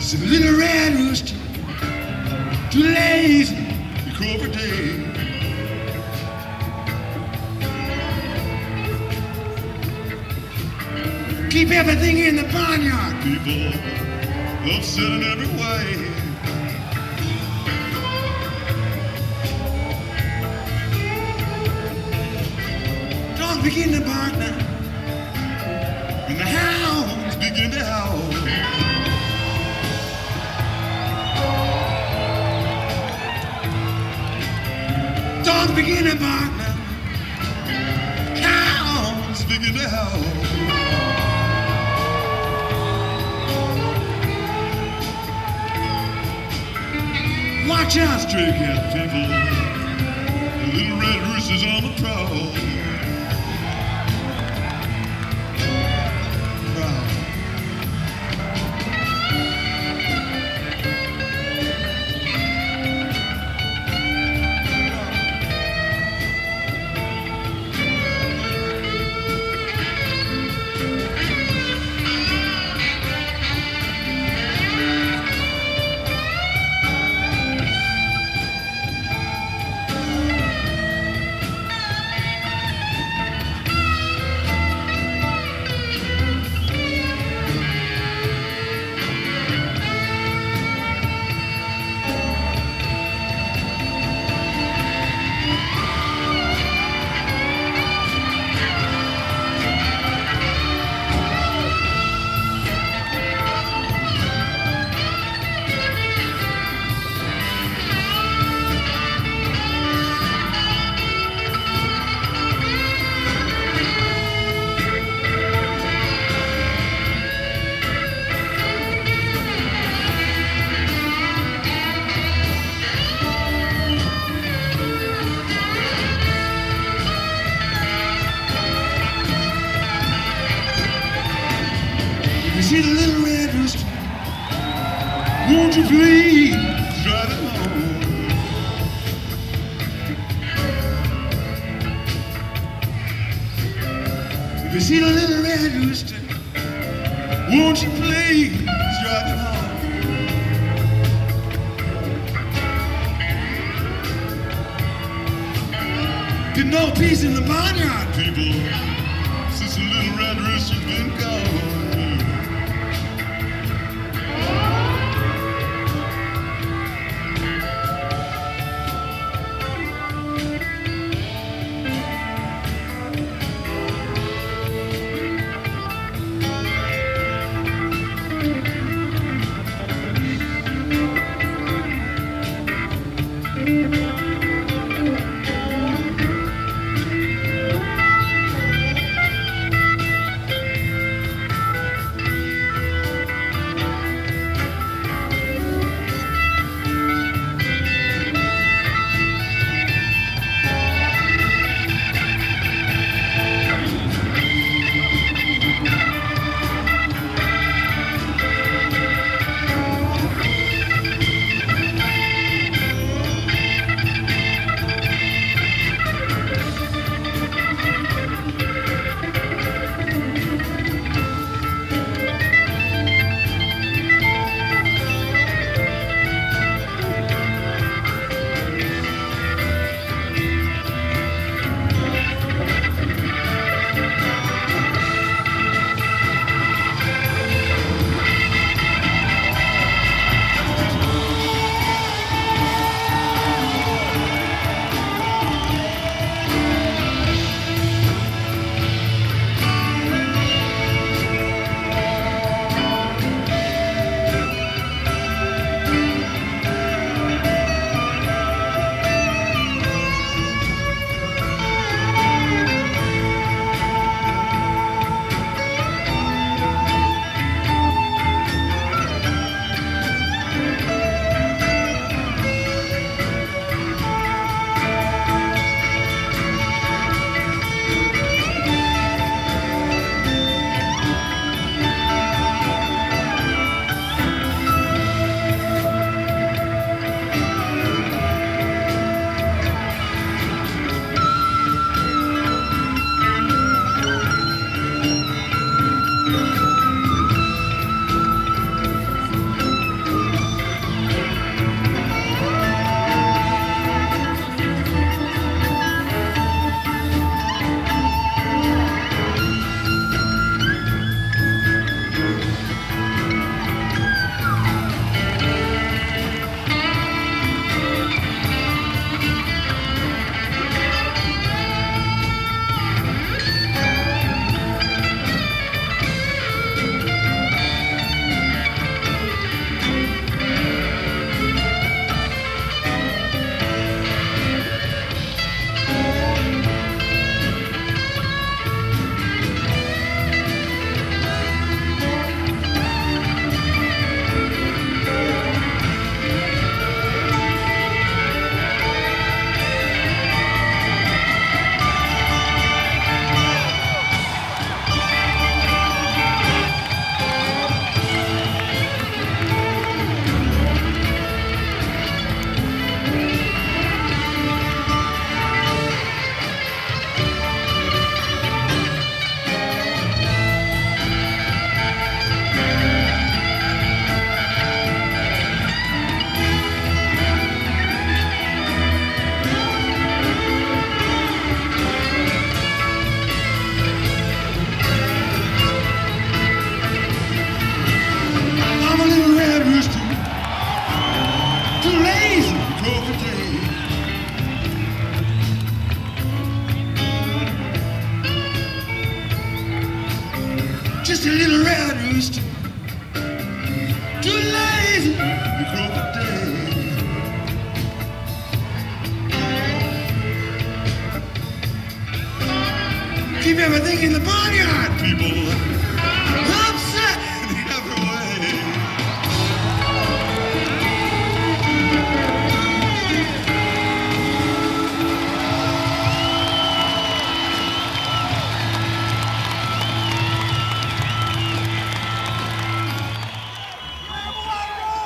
It's a little red rooster, too lazy to crow for day. Keep everything in the barnyard, people, upset in every way. Dogs begin to bark now, and the hounds begin to howl. Dogs begin to bark now, hounds begin to howl. Watch out, stray cat people. The little red rooster's on the prowl. See the little red rooster, won't you please drive it home? If you see the little red rooster, won't you please drive it home? There's no peace in the barnyard, people, since the little red rooster's been gone. just a little red rooster, too lazy to crow for day. Keep everything in the barnyard, people.